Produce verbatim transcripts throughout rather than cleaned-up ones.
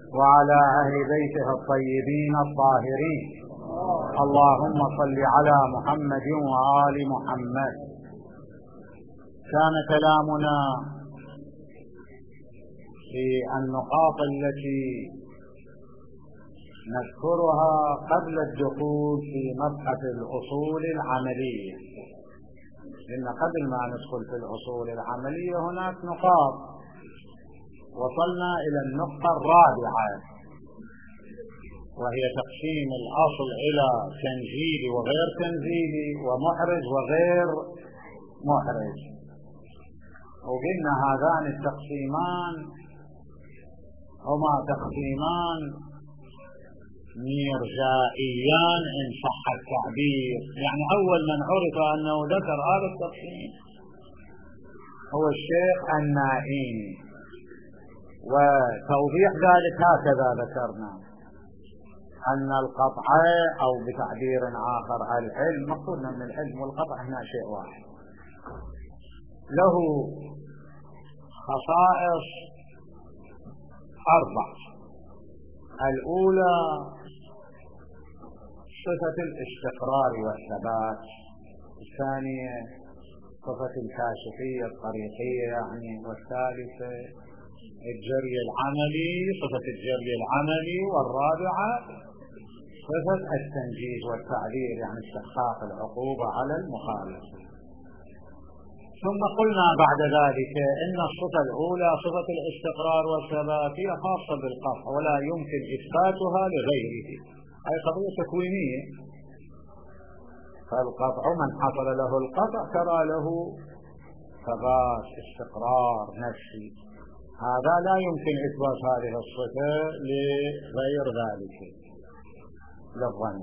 وعلى أهل بيته الطيبين الطاهرين. اللهم صل على محمد وآل محمد. كان كلامنا في النقاط التي نذكرها قبل الدخول في مبحث الأصول العملية، لأن قبل ما ندخل في الأصول العملية هناك نقاط. وصلنا إلى النقطة الرابعة، وهي تقسيم الأصل إلى تنزيلي وغير تنزيلي ومحرز وغير محرز. وقلنا هذان التقسيمان هما تقسيمان ميرجائيان إن صح التعبير. يعني أول من عرف أنه ذكر هذا التقسيم هو الشيخ النائيني، وتوضيح ذلك هكذا ذكرنا أن القطع أو بتعبير آخر العلم، مقصودنا من العلم والقطع هنا شيء واحد، له خصائص أربع. الأولى صفة الاستقرار والثبات، الثانية صفة الكاشفية الطريقية يعني، والثالثة الجري العملي، صفة الجري العملي، والرابعة صفة التنجيز والتعذير يعني استحقاق العقوبة على المخالف. ثم قلنا بعد ذلك إن الصفة الأولى صفة الاستقرار والثبات هي خاصة بالقطع ولا يمكن إثباتها لغيره، أي قضية تكوينية. فالقطع من حصل له القطع ترى له ثبات استقرار نفسي، هذا لا يمكن إثبات هذه الصفة لغير ذلك للظن.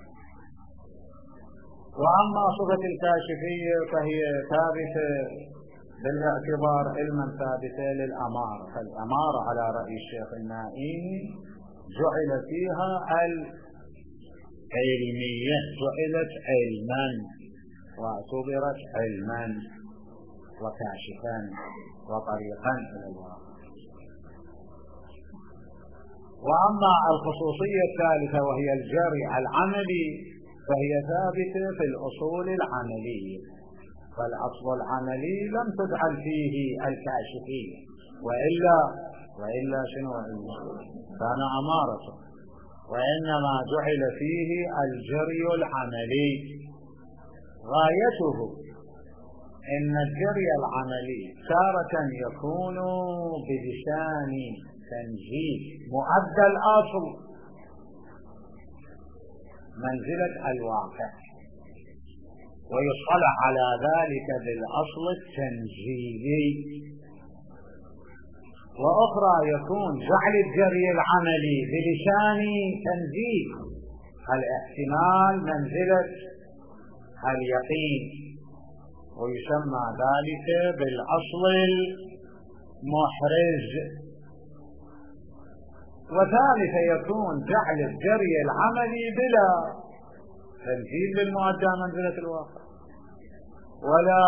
وأما صفة الكاشفية فهي ثابتة بالاعتبار علما ثابتة للأمارة، فالأمارة على رأي الشيخ النائيني جعل فيها العلمية، جعلت علما واعتبرت علما وكاشفا وطريقا إلى الواقع. وأما الخصوصية الثالثة وهي الجري العملي فهي ثابتة في الأصول العملية، فالأصل العملي لم تجعل فيه الكاشفية، وإلا وإلا شنو كان أمارته، وإنما جعل فيه الجري العملي. غايته إن الجري العملي تارة يكون بلسان تنزيل مؤدى الأصل منزلة الواقع، ويصطلح على ذلك بالأصل التنزيلي. وأخرى يكون جعل الجري العملي بلسان تنزيل الاحتمال منزلة اليقين، ويسمى ذلك بالأصل المحرز. وثالثا يكون جعل الجري العملي بلا تنزيل بالمؤدى منزلة الواقع، ولا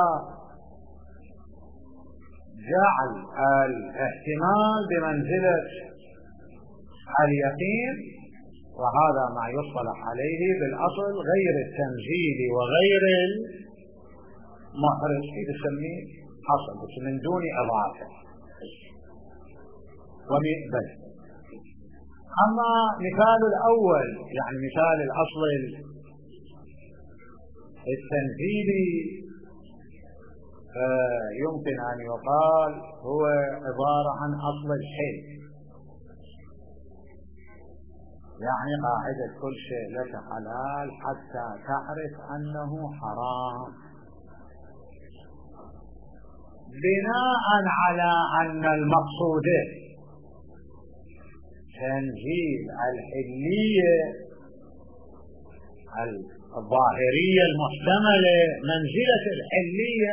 جعل الاحتمال بمنزلة اليقين، وهذا ما يصطلح عليه بالأصل غير التنزيل وغير المحرز، يسميه أصل بس من دون إضافة ومقبل. أما مثال الأول يعني مثال الأصل التنزيلي يمكن أن يقال هو عبارة عن أصل الحل، يعني قاعدة كل شيء لك حلال حتى تعرف أنه حرام، بناء على أن المقصود تنزيل الحلية الظاهرية المحتملة منزلة الحلية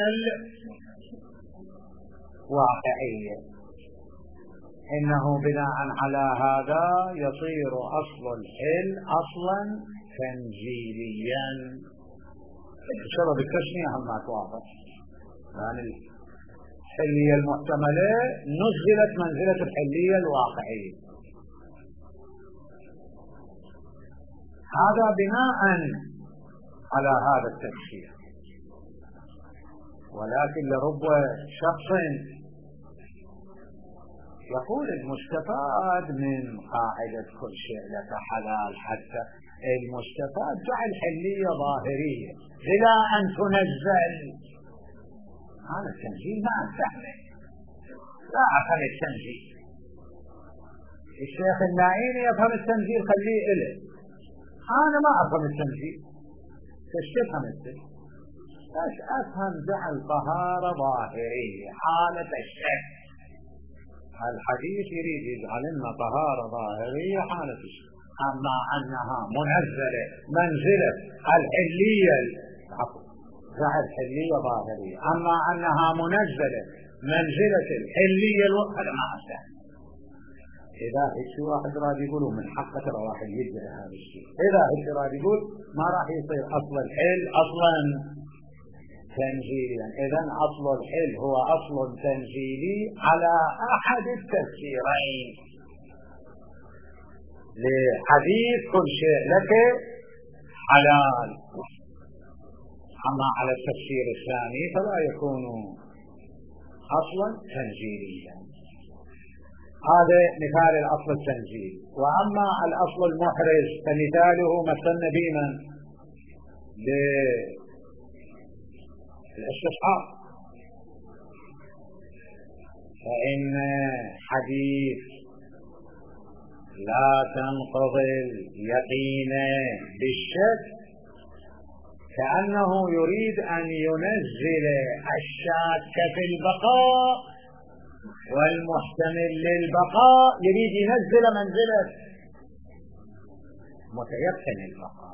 الواقعية، إنه بناء على هذا يصير أصل الحل أصلا تنزيليا بسبب التسمية هم ما توافق، يعني الحلية المحتملة نزلت منزلة الحلية الواقعية، هذا بناء على هذا التفسير. ولكن لرب شخص يقول المستفاد من قاعدة كل شيء لك حلال، حتى المستفاد جعل حلية ظاهرية إلى أن تنزل. هذا التنزيل ما أفهمه، لا أفهم التنزيل. الشيخ النائيني يفهم التنزيل، خليه إله. أنا ما أفهم التنزيل. كيف تفهم التنزيل؟ بس أفهم جعل طهارة ظاهرية حالة الشك. الحديث يريد يجعل لنا طهارة ظاهرية حالة الشك، أما أنها منزلة منزلة الحلية عفوا جعل حلية ظاهرية، أما أنها منزلة منزلة الحلية هذا ما أفهم. إذا هيك واحد راح يقولوا من حقه ترى واحد يدعي هذا الشيء، إذا هيك راح يقول ما راح يصير أصل الحل أصلا تنزيليا. إذن أصل الحل هو أصل تنزيلي على أحد التفسيرين لحديث كل شيء لك حلال. أما على التفسير الثاني فلا يكون أصلا تنزيليا. هذا مثال الأصل التنزيلي. وأما الأصل المحرز فمثاله مثل بينا الاستصحاب، فإن حديث لا تنقضي اليقين بالشك كأنه يريد أن ينزل الشاك في البقاء والمحتمل للبقاء يريد ينزل منزلة متيقن البقاء،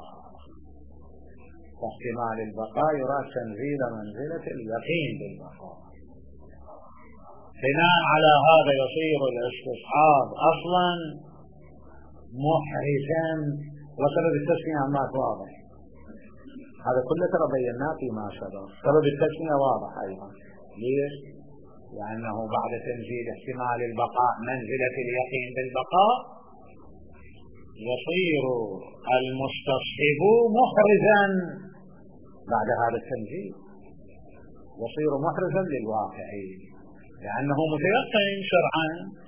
واحتمال البقاء يراد تنزيل منزلة اليقين بالبقاء. بناء على هذا يصير الاستصحاب أصلا محرزا. وسبب التسمية ما واضح، هذا كله ترى بيناه فيما سبق. سبب التسمية واضح أيضا. ليش؟ لأنه بعد تنزيل احتمال البقاء منزلة اليقين بالبقاء يصير المستصحب محرزا. بعد هذا التنزيل يصير محرزا للواقع لأنه متيقن شرعا.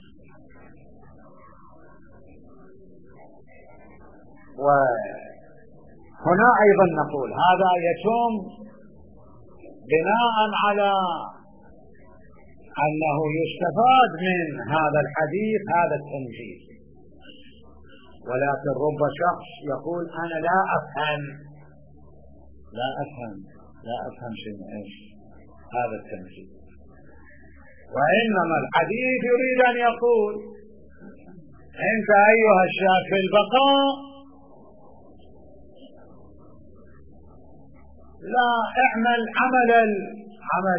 وهنا أيضا نقول هذا يتم بناء على أنه يستفاد من هذا الحديث هذا التنزيل. ولكن رب شخص يقول أنا لا أفهم لا أفهم لا أفهم شيء إيش هذا التنزيل، وإنما الحديث يريد أن يقول أنت أيها الشاك في البقاء لا اعمل عمل عمل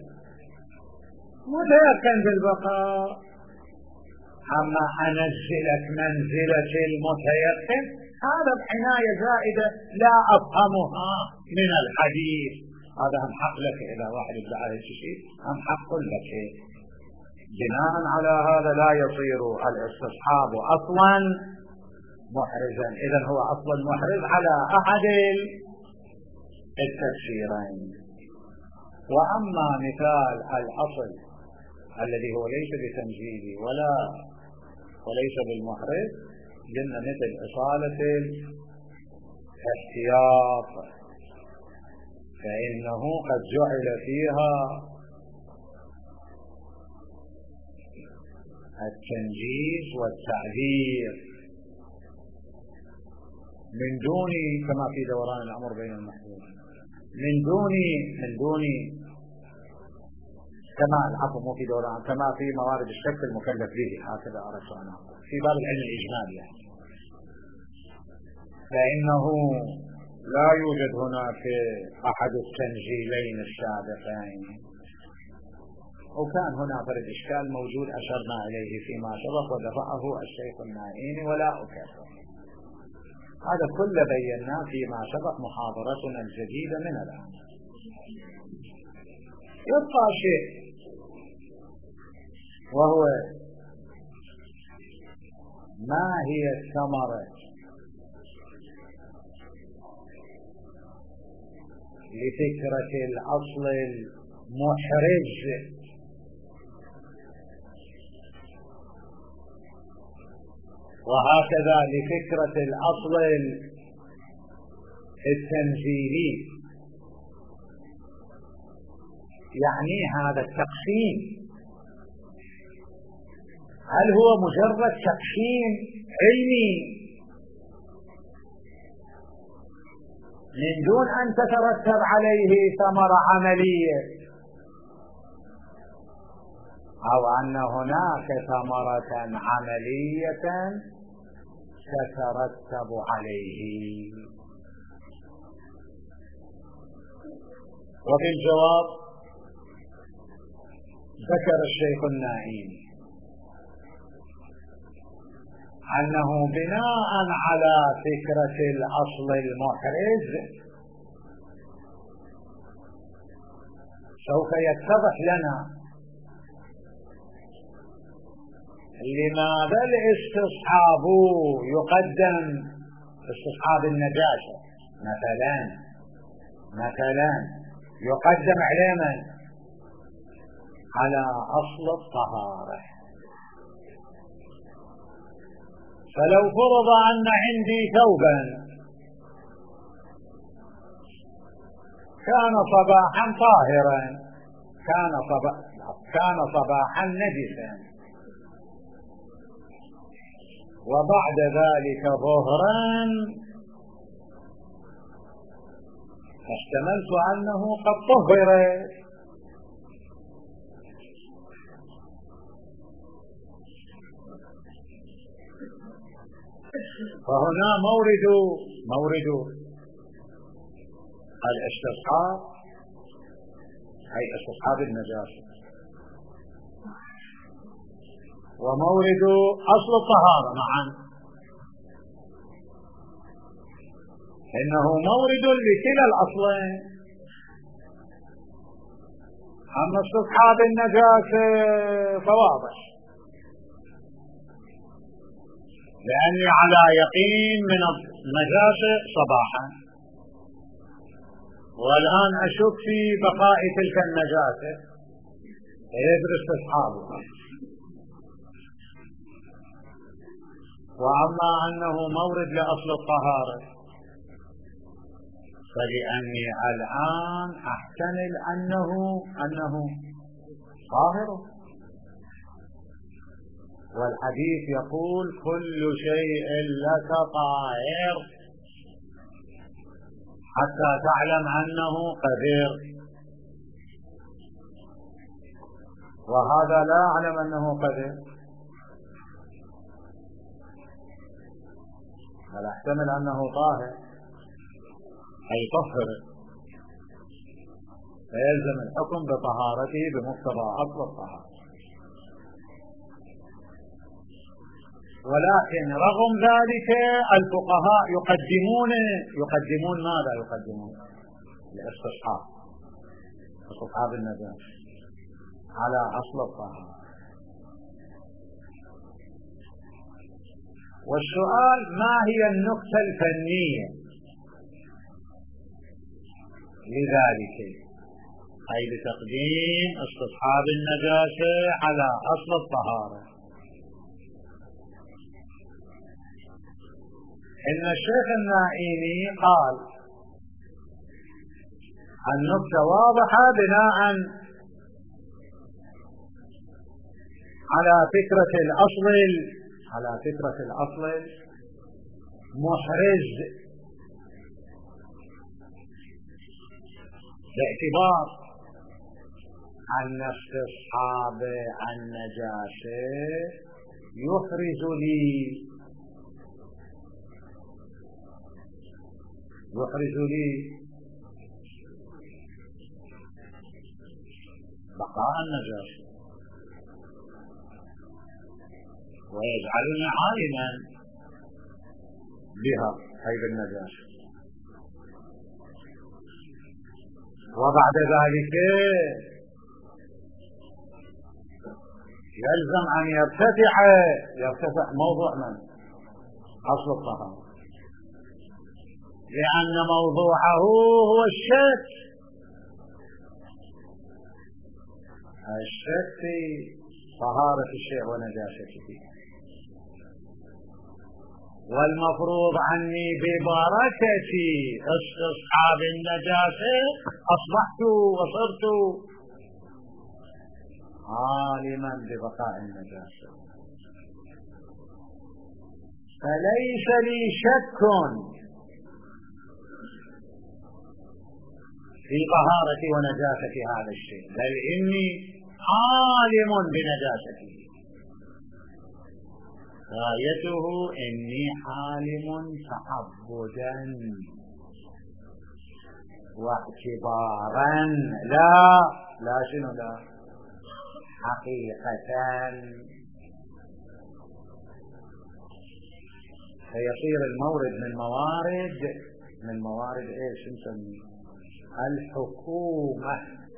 متيقن بالبقاء، أما أنزلك منزلة المتيقن هذا بعناية زائدة لا أفهمها من الحديث. هذا هم حق لك إذا واحد ادعى شيء، هم حق لك. بناء على هذا لا يصير الاستصحاب أصلا محرزا. إذن هو أصلا محرز على أحد التفسيرين. وأما مثال الأصل الذي هو ليس بتنزيلي ولا وليس بالمحرز قلنا مثل إصالة الاحتياط، فإنه قد جعل فيها التنجيز والتعذير من دون كما في دوران الأمر بين المحظورين من دون من دون كما العفو مو في دوران كما في موارد الشك المكلف به. هكذا أردت أن أقول في باب العلم الإجمالي يعني. فإنه لا يوجد هناك أحد التنزيلين السابقين، وكان هنا فرد إشكال موجود أشرنا إليه فيما سبق ودفعه الشيخ النائيني ولا أكثر. هذا كله بيناه فيما سبق محاضرتنا الجديدة من الآن. يبقى شيء وهو ما هي الثمرة لفكرة الأصل المحرج، وهكذا لفكرة الأصل التنزيلي. يعني هذا التقسيم هل هو مجرد تقسيم علمي من دون أن تترتب عليه ثمرة عملية، أو أن هناك ثمرة عملية تترتب عليه؟ وفي الجواب ذكر الشيخ النائين أنه بناء على فكرة الأصل المحرج سوف يتضح لنا لماذا الاستصحاب يقدم، استصحاب النجاسة مثلا مثلا يقدم علما على أصل الطهارة. فلو فرض أن عندي ثوبا كان صباحا طاهرا كان صباحا كان صباحا نجسا، وبعد ذلك ظهرا احتملت أنه قد طهر، فهنا مورد مورد الاستصحاب أي استصحاب النجاسة، ومورد أصل الطهارة معا، إنه مورد لكلا الأصلين. أما استصحاب النجاسة فواضح، لأني على يقين من النجاسة صباحا، والآن أشك في بقاء تلك النجاسة فيجب استصحابها. وأما أنه مورد لأصل الطهارة فلأني الآن أحتمل أنه أنه طاهر، والحديث يقول كل شيء لك طاهر حتى تعلم أنه قدير، وهذا لا أعلم أنه قدير، بل أحتمل أنه طاهر أي طهر، فيلزم الحكم بطهارته بمقتضى أصل الطهارة. ولكن رغم ذلك الفقهاء يقدمون يقدمون ماذا يقدمون؟ الاستصحاب، استصحاب النجاسة على أصل الطهارة. والسؤال ما هي النقطة الفنية لذلك، أي لتقديم استصحاب النجاسة على أصل الطهارة؟ إن الشيخ النائيني قال النقطة واضحة بناء على فكرة الأصل على فكرة الأصل محرز، باعتبار أن استصحاب النجاسة يحرز لي يحرز لي بقاء النجاسة ويجعلني عالما بها أي بالنجاسة، وبعد ذلك يلزم أن يرتفع يرتفع موضوع من أصل الطهارة. لأن موضوعه هو الشك، الشك في طهارة الشيء ونجاسته، والمفروض عني ببركة استصحاب النجاسة أصبحت وصرت عالما ببقاء النجاسة، فليس لي شك في طهارة ونجاسة هذا الشيء، بل إني عالم بنجاسته، غايته إني عالم تعبدا واعتبارا، لا لا شنو لا حقيقة، فيصير المورد من موارد من موارد ايش نسميه الحكومة،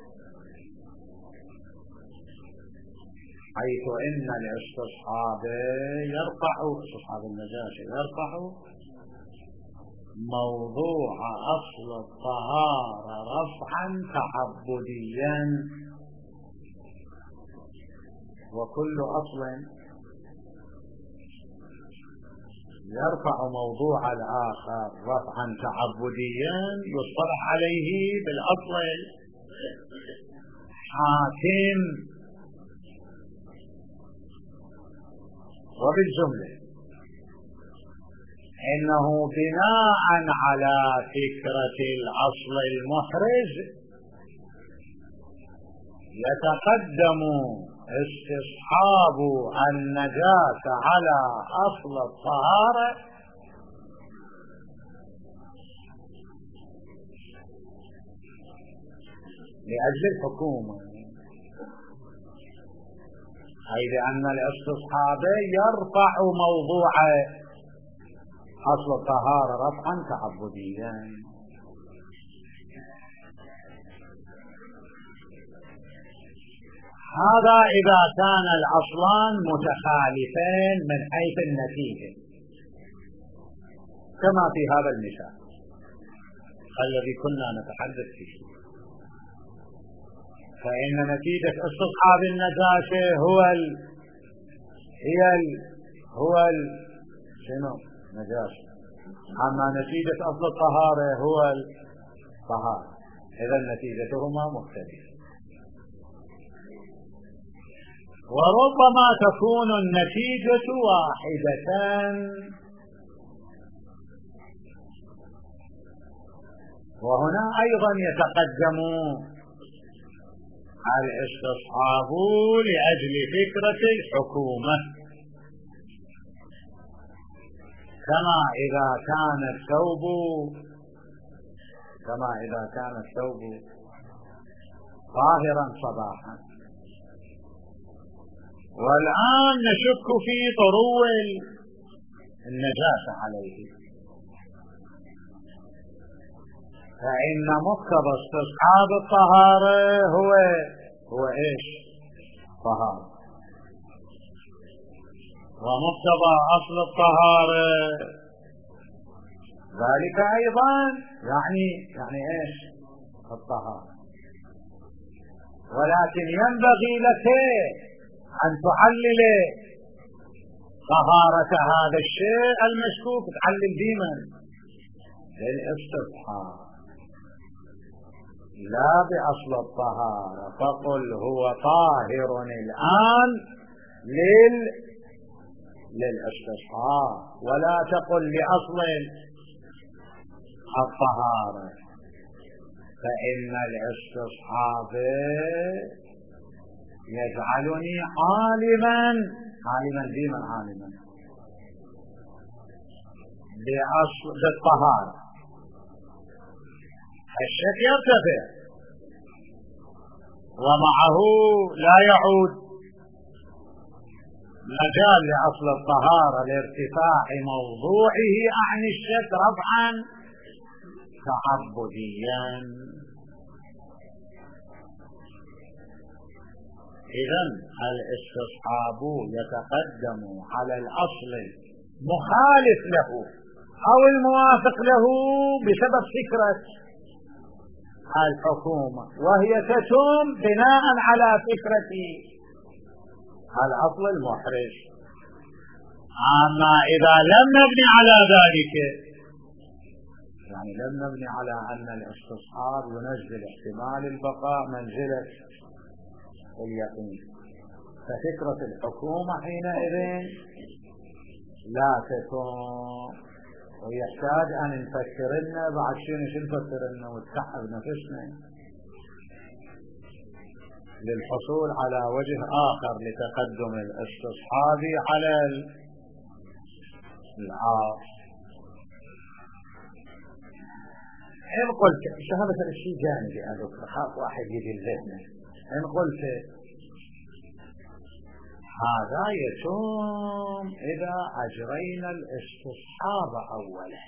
حيث ان الاستصحاب يرفع استصحاب النجاسة يرفع موضوع اصل الطهارة رفعا تعبديا، وكل اصل يرفع موضوع الآخر رفعا تعبديا يصطلح عليه بالأصل الحاكم. وبالجملة إنه بناء على فكرة الأصل المحرز يتقدم استصحاب النجاسة على أصل الطهارة لأجل الحكومة، أي لأن الاستصحاب يرفع موضوع أصل الطهارة رفعا تعبديا. هذا إذا كان الأصلان متخالفين من حيث النتيجة، كما في هذا المثال الذي كنا نتحدث فيه، فإن نتيجة استصحاب النجاسة هو ال هي ال هو ال شنو نجاسة، أما نتيجة أصل الطهارة هو الطهارة، إذا نتيجتهما مختلفة. وربما تكون النتيجة واحدة، وهنا أيضا يتقدم الاستصحاب لأجل فكرة الحكومة، كما إذا كان الثوب كما إذا كان الثوب طاهرا صباحا، والآن نشك في طرو النجاسة عليه، فإن مقتضى استصحاب الطهارة هو هو إيش طهارة، ومقتضى أصل الطهارة ذلك أيضا يعني يعني إيش الطهارة. ولكن ينبغي لك أن تحلل طهارة هذا الشيء المشكوك، تحلل بمن للاستصحاب لا بأصل الطهارة، فقل هو طاهر الآن لل للاستصحاب، ولا تقل لأصل الطهارة، فإن الاستصحاب يجعلني عالما عالما بمن عالما بأصل بالطهارة، الشك يرتفع ومعه لا يعود مجال لأصل الطهارة لارتفاع موضوعه عن الشك رفعا تعبديا. إذن الاستصحاب يتقدم على الأصل مخالف له أو الموافق له بسبب فكرة الحكومة، وهي تتم بناء على فكرة الأصل المحرج. أما إذا لم نبني على ذلك، يعني لم نبني على أن الاستصحاب ينزل احتمال البقاء منزلة اليقين، ففكرة الحكومة حينئذ لا تكون، ويحتاج أن نفكرنا بعد شنو شنو نفكرنا ونتحب نفسنا للحصول على وجه آخر لتقدم الاستصحاب على العار. إن قلت هذا الشيء جانبي أنا خاف واحد يجي الذهن، إن قلت هذا يتم إذا أجرينا الاستصحاب أولا.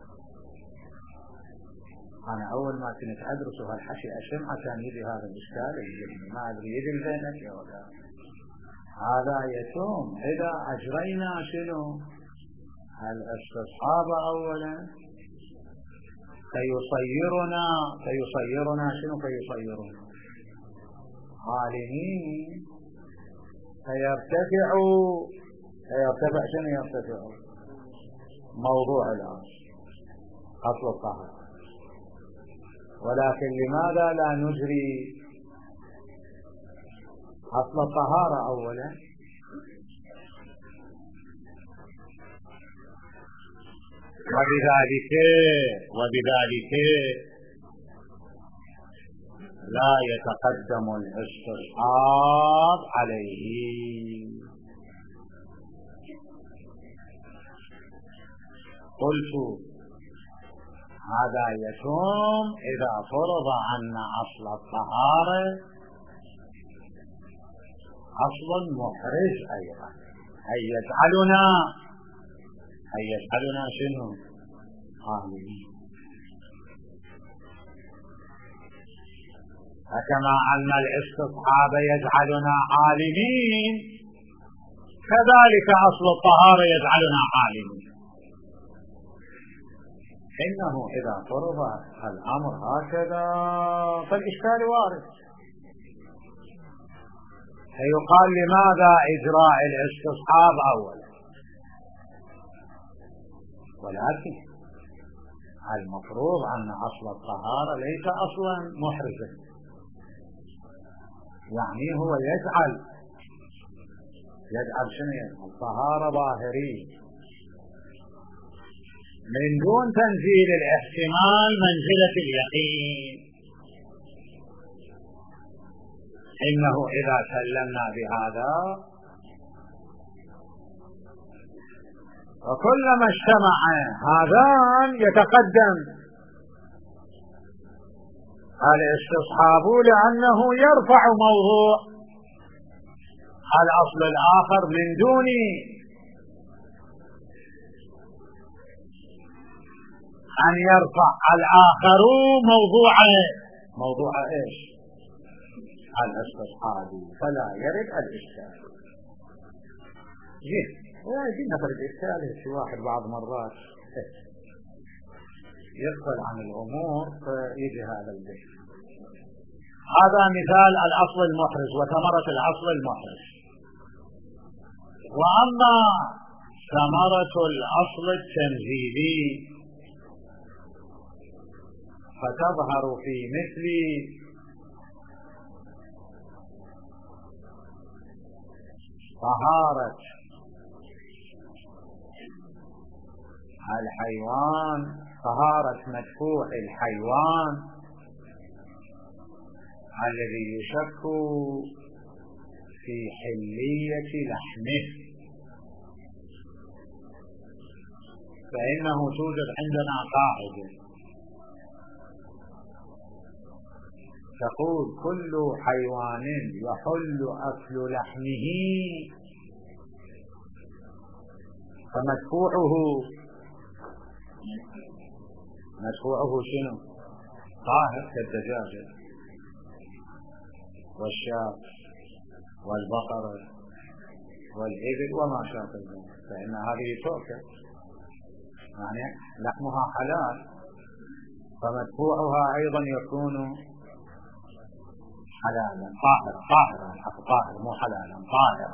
أنا أول ما كنت أدرس هالحكي أسمع كان يجي هذا الإشكال، ما أدري يجي الذهن يا ولا. هذا يتم إذا أجرينا شنو الاستصحاب أولا، فيصيرنا فيصيرنا شنو فيصيرنا عالمين، فيرتفع فيرتفع شنو يرتفع موضوع الأصل أصل الطهارة. ولكن لماذا لا نجري أصل الطهارة أولا؟ وبذلك وبذلك لا يتقدم الاستصحاب عليه. قلت هذا يتم إذا فرض أن أصل الطهارة أصل محرج أيضا، أي يجعلنا أي يجعلنا شنو عالمين. فكما أن الاستصحاب يجعلنا عالمين، كذلك أصل الطهارة يجعلنا عالمين. إنه إذا فرض الأمر هكذا فالإشكال وارد، فيقال لماذا إجراء الاستصحاب أولا؟ ولكن المفروض أن أصل الطهارة ليس أصلا محرجا، يعني هو يجعل يجعل شنو الطهارة ظاهرية من دون تنزيل الاحتمال منزلة اليقين. إنه إذا سلمنا بهذا وكلما اجتمع هذان يتقدم الاستصحاب، لأنه يرفع موضوع الأصل الآخر من دون أن يرفع الآخر موضوع موضوع إيش الاستصحاب، فلا يرد الإشكال. جيد ويجي نفر الإشكال في واحد بعض مرات يغفل عن الأمور فيجي هذا البيت. هذا مثال الأصل المحرز وثمرة الأصل المحرز. وأما ثمرة الأصل التنزيلي فتظهر في مثل طهارة الحيوان، طهارة مدفوع الحيوان الذي يشك في حلية لحمه، فإنه توجد عندنا قاعدة تقول كل حيوان يحل أكل لحمه فمدفوعه مدفوعه شنو؟ طاهر كالدجاجة والشاة والبقرة والإبل وما شابه ذلك، فإن هذه تؤكل. يعني لحمها حلال، فمدفوعها أيضا يكون حلالا طاهرا طاهرا طاهر مو حلالا طاهرا.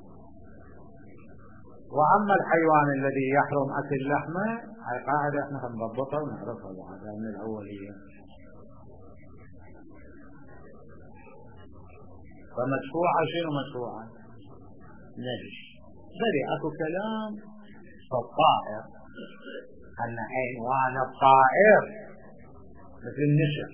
وأما الحيوان الذي يحرم أكل لحمه هاي قاعدة احنا نضبطها ونعرفها بعد من الأولية. فمدفوعة شنو مدفوعة؟ نجس. بل اكو كلام فالطائر أن حيوان الطائر مثل النسر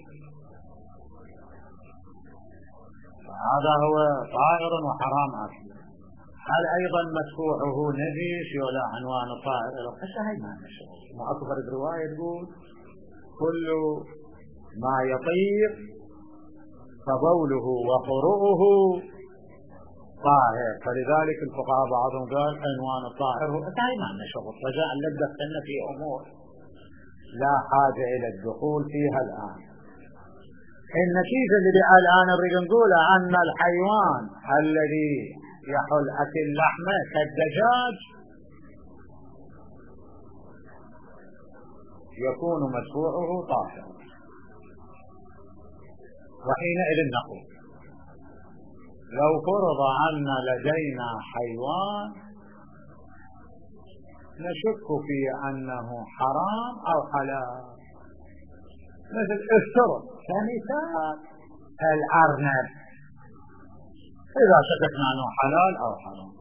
هذا هو طائر وحرام أكله. هل أيضا مدفوعه نجس ولا عنوان الطائر؟ هسه هاي ما نشر ما أكبر الرواية تقول كل ما يطير فبوله وقرؤه طاهر، فلذلك الفقهاء بعضهم قال عنوان الطاهر هو هاي ما نشر رجاء لا تدخلنا في أمور لا حاجة إلى الدخول فيها الآن. النتيجة اللي الآن نريد نقولها أن الحيوان الذي يحل أكل لحمه كالدجاج يكون مدفوعه طاهرا. وحينئذ نقول لو فرض أن لدينا حيوان نشك في أنه حرام أو حلال، مثل افترض كمثال الأرنب، إذا شككنا أنه حلال أو حرام،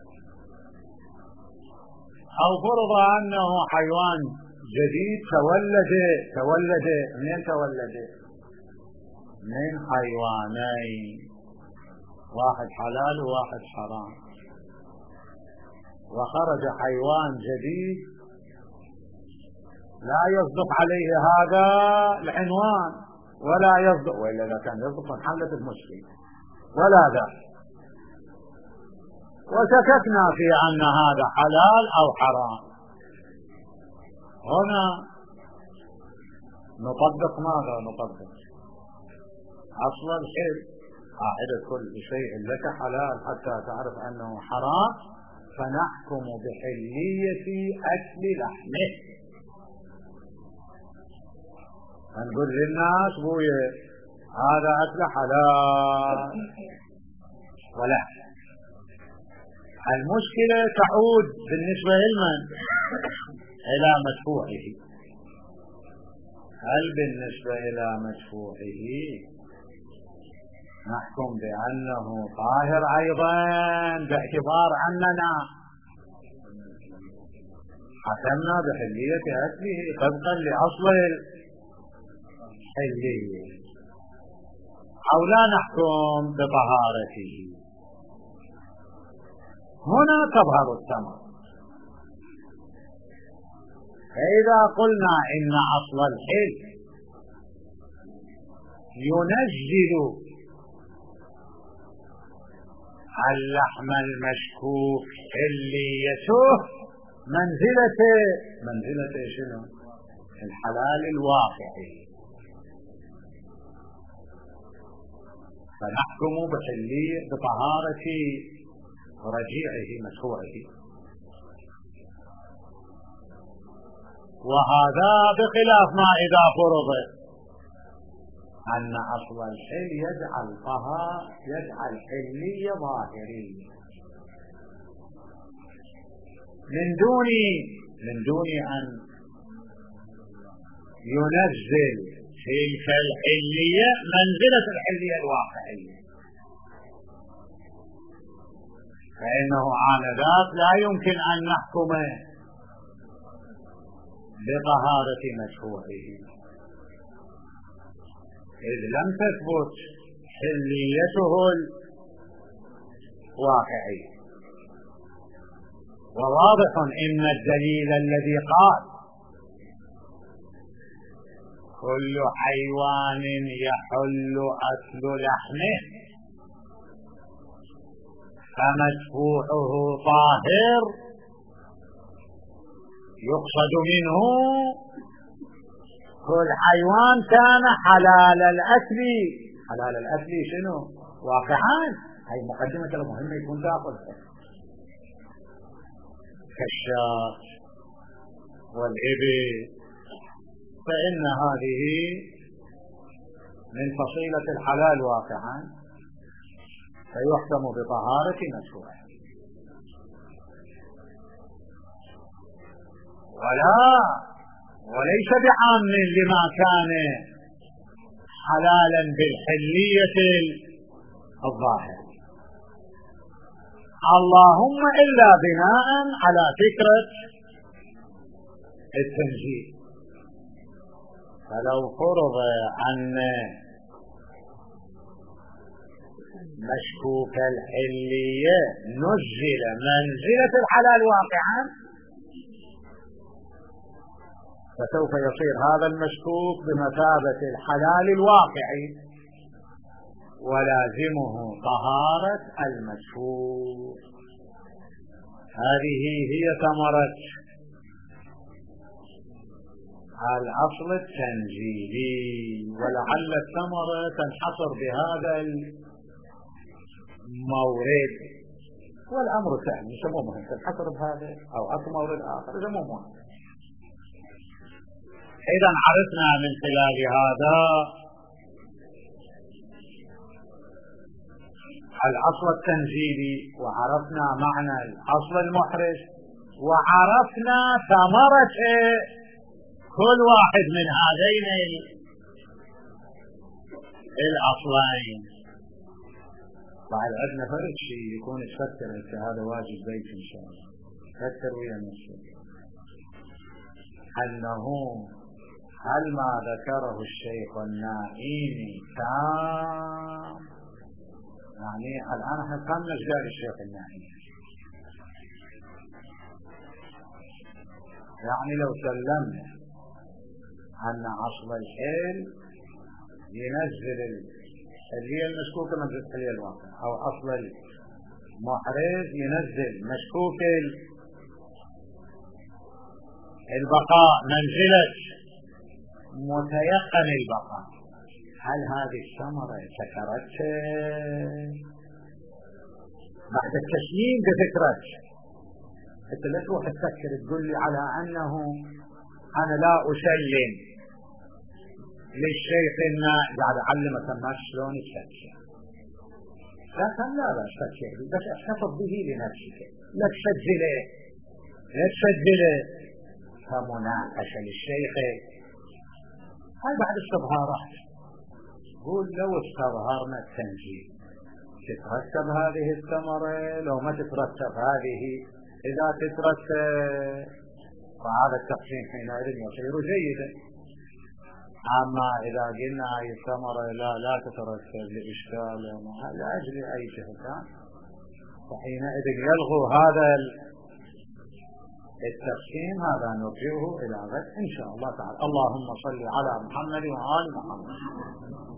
أو فرض أنه حيوان جديد تولد تولد من تولد من حيوانين واحد حلال وواحد حرام، وخرج حيوان جديد لا يصدق عليه هذا العنوان ولا يصدق، وإلا إذا كان يصدق انحلت المشكلة ولا ذا، وشككنا في أن هذا حلال أو حرام، هنا نطبق ماذا؟ نطبق أصل الحل، قاعدة كل شيء لك حلال حتى تعرف أنه حرام، فنحكم بحلية أكل لحمه. نقول للناس بويا هذا أكل حلال ولا. المشكلة تعود بالنسبة لمن؟ إلى مدفوعه. هل بالنسبة إلى مدفوعه نحكم بأنه طاهر أيضا باعتبار أننا حكمنا بحلية أكله طبقا لأصل الحلية، أو لا نحكم بطهارته؟ هنا تظهر الثمرة. فإذا قلنا إن أصل الحل ينزل اللحم المشكوك حليته منزلة منزلة شنو؟ الحلال الواقعي، فنحكم بحلية بطهارة رجيعه مشروعه. وهذا بخلاف ما إذا فرض أن أصل الحل يجعل طهار يجعل حلية ظاهرية من دون من دون أن ينزل تلك الحلية منزلة الحلية الواقعية، فإنه آنذاك لا يمكن أن نحكم بطهارة مشروعه، إذ لم تثبت حليته الواقعية. وواضح إن الدليل الذي قال كل حيوان يحل أكل لحمه فمدفوعه طاهر يقصد منه كل حيوان كان حلال الأكل. حلال الأكل شنو؟ واقعا هاي مقدمة المهمة يكون داخل كالشاة والإبل، فإن هذه من فصيلة الحلال واقعا فيحكم بطهارة مشروعه. ولا وليس بعام لما كان حلالا بالحلية الظاهر، اللهم إلا بناء على فكرة التنزيل. فلو فرض أن مشكوك الحلية نزل منزلة الحلال واقعا، فسوف يصير هذا المشكوك بمثابة الحلال الواقعي، ولازمه طهارة المشكوك. هذه هي ثمرة الأصل التنزيلي، ولعل الثمرة تنحصر بهذا المورد، والأمر سهل مش مو مهم تنحصر بهذا أو أكو مورد آخر، إذا مو مهم. إذا عرفنا من خلال هذا الأصل التنزيلي، وعرفنا معنى الأصل المحرز، وعرفنا ثمرة كل واحد من هذين الأصلين. بعد عندنا فرق شيء يكون تفكر انت، هذا واجب بيت ان شاء الله، فكر ويا نفسك أنه هل ما ذكره الشيخ النائمي تام؟ يعني الآن احنا كم نجال الشيخ النائمي، يعني لو سلمنا أن أصل الحل ينزل الحلية المشكوكة منزل الحلية الواقع، أو أصل المحرز ينزل مشكوك البقاء منزلة متيقن البقاء، هل هذه الثمرة ذكرت بعد التسليم بفكرة؟ انت لا تروح تفكر تقول لي على أنه أنا لا أسلم للشيخ إن قاعد أعلمك الناس شلون يفكر، لا لا لا تفكر، بس احتفظ به لنفسك، لا تسجله لا تسجله كمناقشة للشيخ. هاي بعد استظهارات، قول لو استظهرنا التنزيل تترتب هذه الثمرة، لو ما تترتب هذه، إذا تترتب فهذا التقسيم حينئذ يصير جيدا. أما إذا قلنا هاي الثمرة لا لا تترتب لإشكال لأجل أي جهة، فحينئذ يلغو هذا التقسيم، هذا نرجعه إلى غد إن شاء الله تعالى. اللهم صل على محمد وآل محمد.